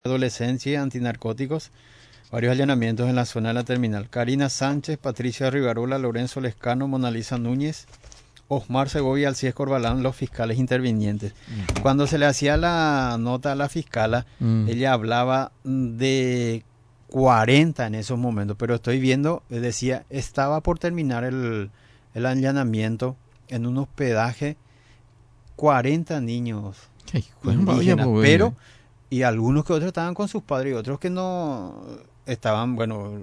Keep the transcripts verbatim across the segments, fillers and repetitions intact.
Adolescencia y antinarcóticos, varios allanamientos en la zona de la terminal. Karina Sánchez, Patricia Rivarola, Lorenzo Lescano, Monalisa Núñez, Osmar Segovia, Alcides Corbalán, los fiscales intervinientes. Uh-huh. Cuando se le hacía la nota a la fiscala, uh-huh. ella hablaba de cuarenta en esos momentos, pero estoy viendo, decía, estaba por terminar el, el allanamiento en un hospedaje, cuarenta niños Ay, indígenas, bueno, pero y algunos que otros estaban con sus padres y otros que no estaban, bueno,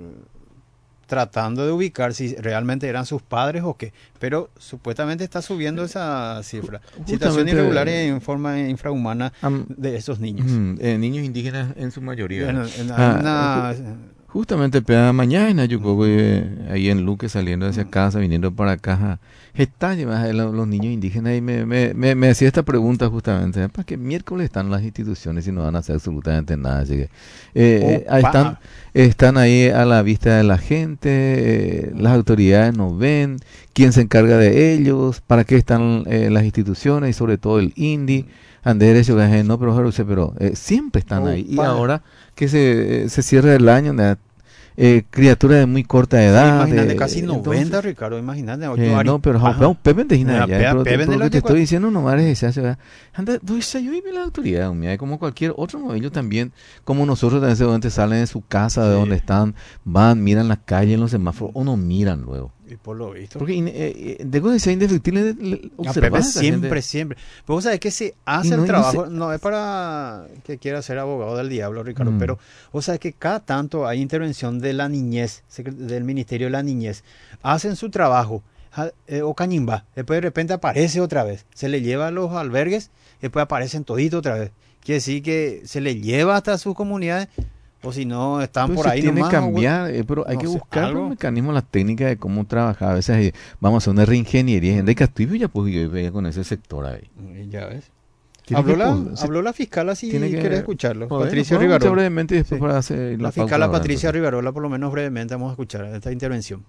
tratando de ubicar si realmente eran sus padres o qué, pero supuestamente está subiendo esa cifra. Situación irregular en forma infrahumana um, de esos niños. Mm, eh, niños indígenas en su mayoría. En, en, ah, una, justamente peda mañana yo creo que ahí en Luque saliendo hacia casa, viniendo para acá, está llevando los, los niños indígenas y me, me, me, me hacía esta pregunta justamente, ¿para qué miércoles están las instituciones y no van a hacer absolutamente nada? Así que, eh, están, están ahí a la vista de la gente, eh, las autoridades nos ven, quién se encarga de ellos, para qué están eh, las instituciones y sobre todo el I N D I. Andrés, yo dije, no, pero, pero eh, siempre están ahí. Y ahora que se, eh, se cierra el año, eh, criaturas de muy corta edad. Sí, imagínate, de, casi noventa, entonces, Ricardo, imagínate. Eh, no, pero no, Pepe de Gina, ya, pero, Pepe pero de lo que te cual... estoy diciendo no vale esa, anda, yo y la autoridad, mira, como cualquier otro modelo también, como nosotros también seguramente salen de su casa, sí. de donde están, van, miran la calle en los semáforos, o no miran luego. Y por lo visto. Porque eh, de cosas sea indefectible observar. Siempre, gente. siempre. Pero vos sabés que se hace no, el trabajo, no, se... no es para que quiera ser abogado del diablo, Ricardo, mm. pero vos sabés que cada tanto hay intervención de la niñez, del Ministerio de la Niñez. Hacen su trabajo, eh, o cañimba, después de repente aparece otra vez. Se le lleva a los albergues, después aparecen toditos otra vez. Quiere decir que se le lleva hasta sus comunidades. O si no, están pues por ahí tiene nomás. que cambiar, eh, pero hay no que sé, buscar un mecanismo, la técnica de cómo trabajar. A veces eh, vamos a hacer una reingeniería. En Castillo ya pues yo veía con ese sector ahí. Ya ves. Habló la, que, habló la fiscal, así tiene que querés escucharlo. Poder, Patricia Rivarola. brevemente y después sí. para hacer la, la fiscal a Patricia Rivarola, por lo menos brevemente, vamos a escuchar esta intervención.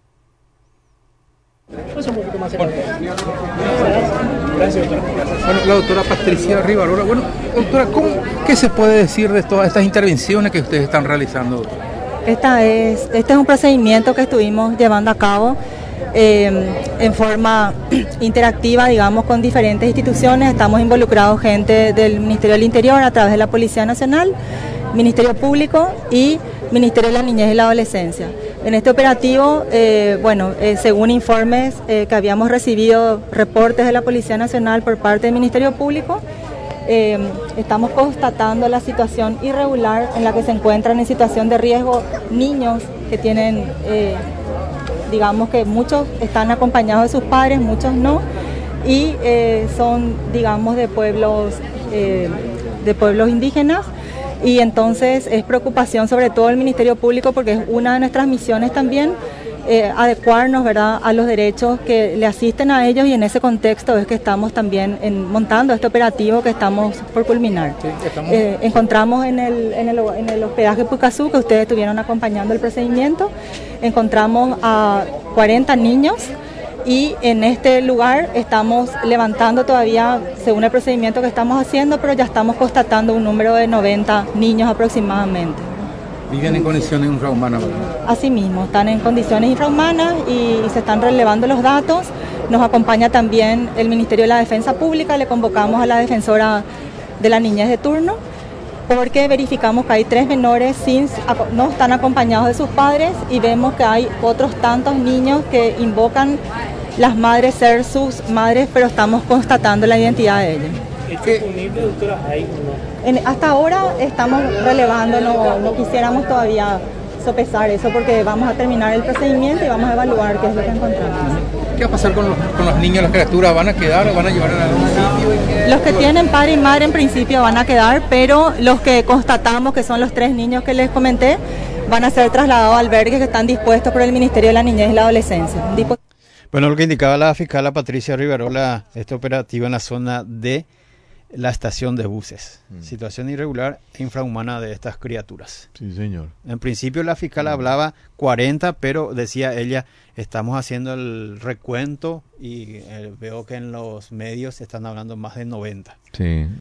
Pues un poquito más bueno. Gracias, doctora. Bueno, la doctora Patricia Rivarola. Bueno, doctora, ¿cómo, ¿qué se puede decir de todas estas intervenciones que ustedes están realizando, doctora? Esta es, este es un procedimiento que estuvimos llevando a cabo eh, en forma interactiva, digamos, con diferentes instituciones. Estamos involucrados gente del Ministerio del Interior a través de la Policía Nacional, Ministerio Público y Ministerio de la Niñez y la Adolescencia. En este operativo, eh, bueno, eh, según informes eh, que habíamos recibido, reportes de la Policía Nacional por parte del Ministerio Público, eh, estamos constatando la situación irregular en la que se encuentran en situación de riesgo niños que tienen, eh, digamos que muchos están acompañados de sus padres, muchos no, y eh, son, digamos, de pueblos, eh, de pueblos indígenas. Y entonces es preocupación sobre todo el Ministerio Público porque es una de nuestras misiones también eh, adecuarnos, ¿verdad?, a los derechos que le asisten a ellos, y en ese contexto es que estamos también en, montando este operativo que estamos por culminar. Sí, estamos... Eh, encontramos en el, en, el, en el hospedaje Pucazú, que ustedes estuvieron acompañando el procedimiento, encontramos a cuarenta niños. Y en este lugar estamos levantando todavía, según el procedimiento que estamos haciendo, pero ya estamos constatando un número de noventa niños aproximadamente. ¿Viven en condiciones infrahumanas? Así mismo, están en condiciones infrahumanas y, y se están relevando los datos. Nos acompaña también el Ministerio de la Defensa Pública, le convocamos a la defensora de la niñez de turno, porque verificamos que hay tres menores sin, no están acompañados de sus padres y vemos que hay otros tantos niños que invocan las madres ser sus madres, pero estamos constatando la identidad de ellos. ¿Está disponible, doctora? ¿Hay o no? En, hasta ahora estamos relevando, no, no quisiéramos todavía sopesar eso porque vamos a terminar el procedimiento y vamos a evaluar qué es lo que encontramos. ¿Qué va a pasar con los, con los niños, las criaturas? ¿Van a quedar o van a llevar a algún sitio? Los que tienen padre y madre en principio van a quedar, pero los que constatamos que son los tres niños que les comenté van a ser trasladados a albergues que están dispuestos por el Ministerio de la Niñez y la Adolescencia. Dispu- bueno, lo que indicaba la fiscal Patricia Rivarola, este operativo en la zona de la estación de buses. Mm. Situación irregular e infrahumana de estas criaturas. Sí, señor. En principio la fiscal mm. hablaba cuarenta, pero decía ella, estamos haciendo el recuento y eh, veo que en los medios están hablando más de noventa. Sí.